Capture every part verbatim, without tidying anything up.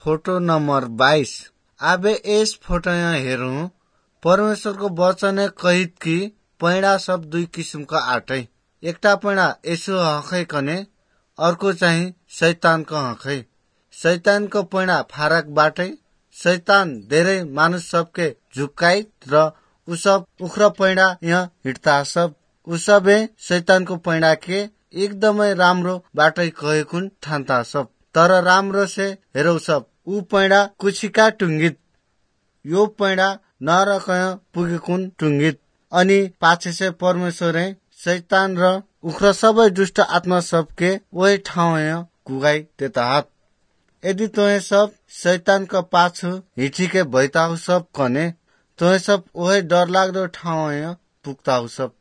Photo number बाइस। आबे यस photo हेरौं परमेश्वरको वचन कहित कि पैडा सब दुई किसिमका आटै। एकटा पैडा यसो हखै कने अर्को चाहिँ शैतानको हखै। शैतानको पैडा फारक बाटै। शैतान धेरै मानुष सबके झुक्काइत र उसब उख्र पैडा यहाँ हिँड्ता सब। उसबे शैतानको पैडा के एकदमै राम्रो बाटै कहेकुन ठान्ता सब। तर राम्रो से हेरौ सब ऊ पैडा कुछिका टुङ्गित। यो पैडा नरकय पुगेकुन टुङ्गित। अनि पाछे से परमेश्वरे शैतान र उख्र सबै दुष्ट आत्मा सबके वही ठाउँ गुगाई देता हात। यदि तोहे सब शैतानको पाछु हिठीके भइताउ सब कने तोहे सब वही डरलाग्दो ठाउँ पुग्ताउ सब।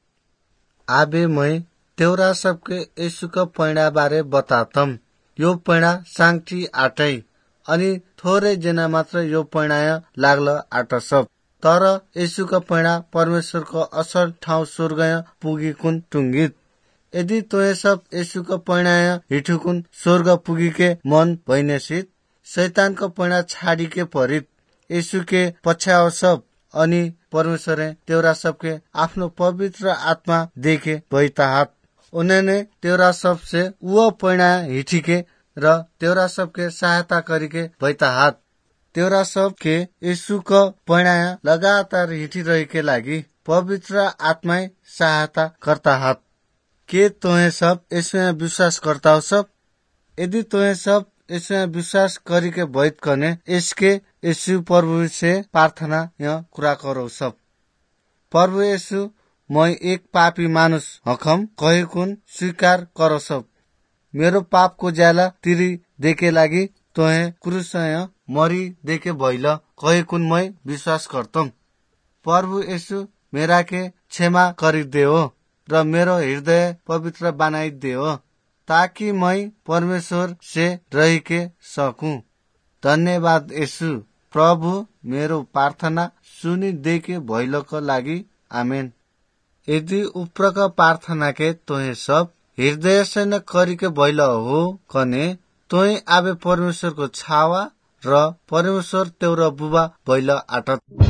आबे मै तेउरा सबके यीशुको पैडा बारे बतातम। यो पैडा साङ्टी आटै अनि थोरै जना मात्र यो पैडा लाग्ल आट सब। तर यीशुको पैडा परमेश्वरको असल ठाउँ स्वर्ग पुगिकुन टुङ्गित। यदि तोहे सब यीशुको पैडा हिठुकुन स्वर्ग पुगिके मन भइनेसित शैतानको पैडा छाडिके परित यीशुके पछ्याओ सब। अनि परमेश्वरले तेउरा सबके आफ्नो पवित्र आत्मा देखे भइता हात। उन्हें तेउरा सबसे वो पैडा हिठीके र तेउरा सबके सहायता करिके भइता हात। तेउरा सबके यीशुको पैडा लगातार हिँडिरहेके लागि पवित्र आत्मा सहायता करता हात। के तोहे सब यसमा विश्वास करताउ सब? यदि तोहे सब यसमा विश्वास करिके भइत कने यसके यीशु प्रभु से प्रार्थना यहाँ कुरा करो सब। प्रभु यीशु मैं एक पापी मानुष हखम कहेकुन स्वीकार करो सब। मेरो पापको ज्याला तिरी देके लागि तोहे क्रुसय मरी देके भइल कहेकुन मैं विश्वास करतम। प्रभु यीशु मेरा के क्षमा गरिदेओ र मेरो हृदय पवित्र बनाइदेओ ताकि मैं परमेश्वर से रहिके सकूं। धन्यवाद यीशु प्रभु मेरो प्रार्थना सुनि देके भइलको लागि आमेन। यदि उप्रका प्रार्थना के तोहे सब हृदय से न करिके भइल हो कने तोहे आबे परमेश्वर को छावा र परमेश्वर तेउरा बुबा भइल आटत।